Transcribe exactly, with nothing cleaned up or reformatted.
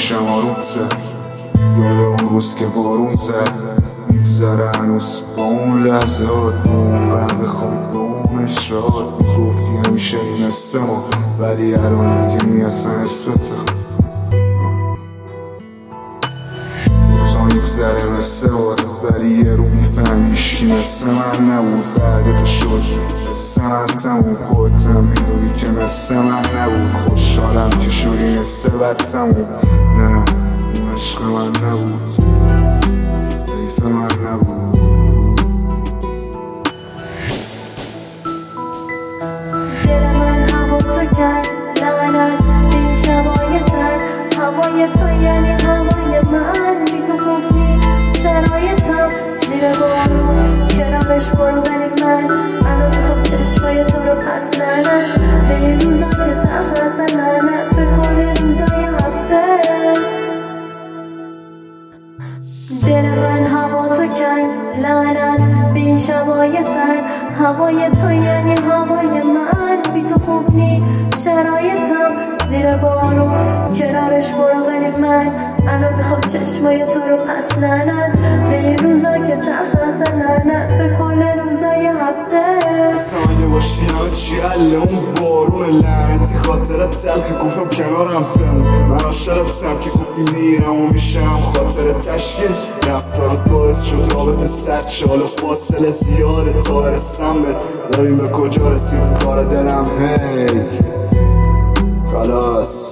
میشم آروم زد. یاد اون روز که بارون زد میگذره هنوز با اون لحظات، با اون غم خواب، با اون اشتراحات. میگفتی همیشه این حسه ما، ولی الان دیگه می اصلا حسته. روزان میگذره مثل باد، ولی یه رو میفهم هیشکی مثل من نبود. بعد تو شد مثل من تموم، خودتم میدونی که مثل من نبود. خوشحالم که شدی مثل بد تموم. نه اون عشق من نبود، حیف من نبود. دل من هوا تو کرد لعنت به این شبای سرد. هوای تو یعنی هوای من، بی تو خوب نی شرایطم. زیر بارون کنارش برو ولی من الان میخوام چشمای تو رو پس لعنت به این روزا که تلخ هستن. لعنت به کل روزای هفته. دل من هوا تو کرد لعنت به این شبای سرد. هوای تو یعنی هوای من، بی تو خوب نی شرایطم. زیر بارون کنارش برو ولی من الان میخوام چشمای تو رو پس لعنت به این روزا که تلخ هستن. لعنت به کل روزای هفته. فهمیده باشی همه چی حل اون بارون لعنتی، خاطرت تلخی گفتم کنارم بمون. من عاشقتم که گفتی میرم و میشم، خاطر تشکیل رفتارت باعث شد رابطه سرد شه. حالا فاصله زیاده تا برسم بهت، ببین به کجا رسید کار دلم. هی خلاص